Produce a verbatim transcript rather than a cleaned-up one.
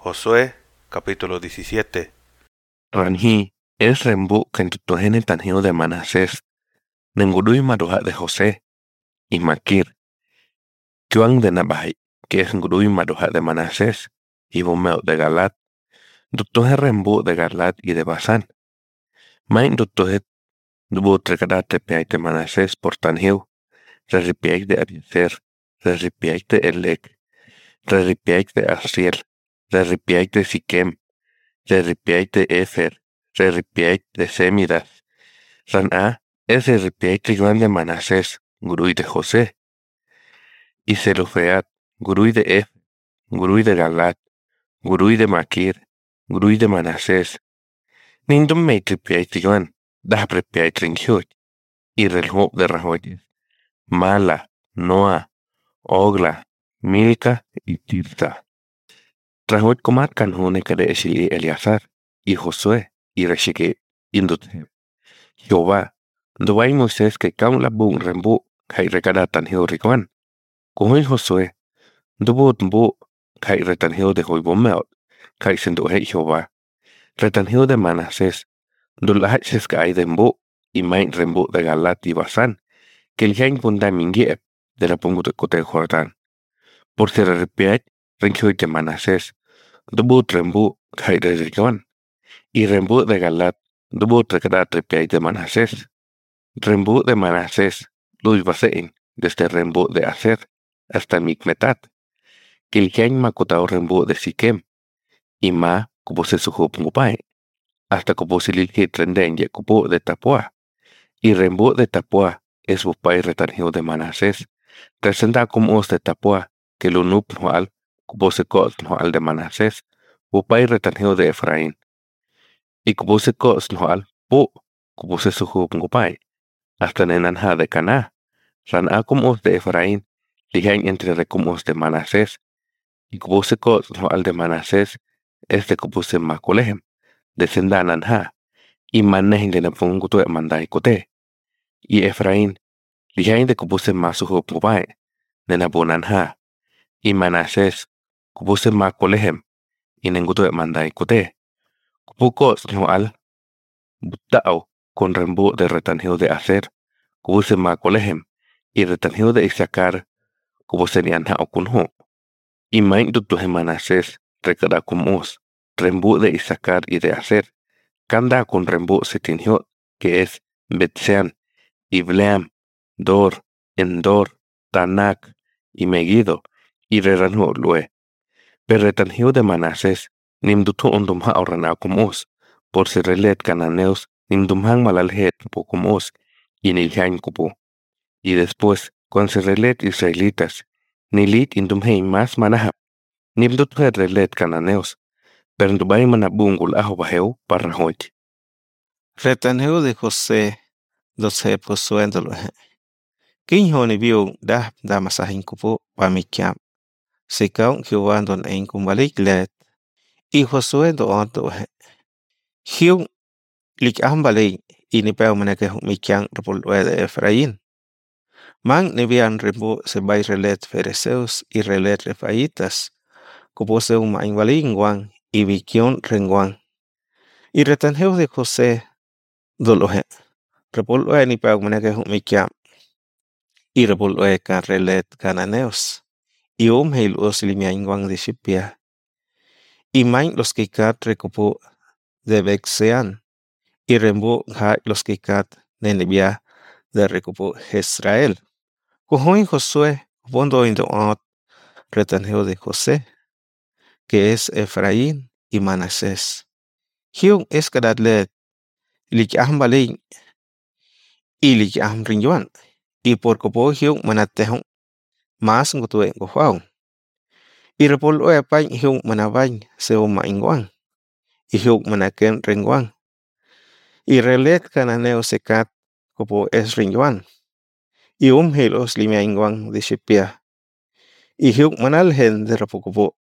Josué capítulo diecisiete. Ranhi es rembu kentutohene tanheo de Manasés, Nengudui maruja de José, y Maquir, Chuan de Nabahai, que es Ngudui maruja de Manasés, y Bomeo de Galat, Dutoje rembu de Galat y de Basán. Main dutoje dubu trecadate peai de Manasés por tanheo, Reripiai de Abieser, Reripiai de Elec, Reripiai de Asiel, Reripiai de Siquem, Reripiai de Efer, Reripiai de Semidas. Ran'a es Reripiai de Manasés, Gurui de José, y Zelofeat, Gurui de Ef, Gurui de Galat, Gurui de Maquir, Gurui de Manasés. Nindum mei tripiai tijuan, dah prepiai trinkyut, y relhop de Rajoyes, Mala, Noa, Ogla, Milca y Tirsa. Rajoy comat canjone kade Eshili Eliazar, y Josué, y Reshike, Induthe. Jehová, Duay Moisés que caun la bung rembu, kai recada tanheo rikuan. Kuhui Josué, dubu tumbu, kai retanheo de Hoibomeot, kai senduhe Jehová. Retanheo de Manasés, dulahat seskai de mbu, y main rembu de Galat y Basán, que el jain bunda mingiep, de la pungu de Cote Jordán. Por ser repiat, renchoi de Manasés, dubu trembu, kai de rikuan. Y rembu de Galat, dubu trecada repiat de Manasés. Rembu de Manasés, Luis Basein, desde Rembu de Aser hasta Micmetat, Kilkian Makotao Rembu de Siquem, y Ma, Kubose Suhu Pungupai, hasta Kubose Lilki Trenden Yakubu de Tapua, y Rembu de Tapua es Bupai Retanjeo de Manasés, presenta como os de Tapua, que Lunup Noal, Kubose Kos Noal de Manasés, Bupai Retanjeo de Efraín, y Kubose Kos Noal, Bu, Kubose Suhu Pungupai, hasta Nenanja de Caná, Ran'a como os de Efraín, ligain entre recomos de Manasés, y Kubose Kos Noal de Manasés, es de Kubose Macolehem, de Sendananja, y Manehin de Napunguto de Mandai Cote, y Efraín, ligain de Kubose Masuho Pubai, de Nabunanja, y Manasés, Kubose Macolehem, y Nenguto de Mandai Cote, Kubukos Noal, Butao, con rembu de retanjeo de Aser, Kubose Macolehem, y retanjeo de Issacar, Kubose Nianha Okunho, y main dutuhe Manasés, recada kumos, rembu de Issacar y de Aser, Kanda con rembu setinjot, que es Betsean, Ibleam, Dor, Endor, Tanak, y Megiddo, y reranjo lue. Pero retanjeo de Manasés, nimdutu ondumha orana kumos, por ser relet cananeos, nimdumhan malalhet pokumos, y nilhain kupu. Y después, con se relet israelitas, nilit indumhei más manahap, nimdutu relet cananeos, pero ndubai manabungul aho baheu para hoich. Retanjeo de José, doce posuéndolo. King honi biu dah damasahin kupu pamikyam. Sikaun Jehová don en kumbalik let. Y Josué do onto. Hiu lik ambalik ini peo meneke mikyang repulwe de Efraín. Man nebian ribu sebai relet fereceus y relet refaitas. Kupose un mainwalingwang y vikion rengwang. Y retanjeo de José dolohe. Repulwe ni peo meneke mikyam. Y repulwe kan relet cananeos. Y um heil os limiaingwang de Shipia. Y main los que cat recupo de Bexean. Y rembo ha los que cat de Nebia de recupo Israel. Cojoin Josué, pondo indo ot retanjeo de José, que es Efraín y Manasés. Hiung es kadadlet, lik ahmbalin, y lik ahmrinjuan, y por copo hiung manatehung, mas ngutue ngofaung. Y repolo epain hiung manabain seo maingwang, y hiung manaken rengwang. Y relet cananeo sekat copo es rinjuan, y um helos limiaingwang de Shipia. Y hiung manalhen de rapocopo,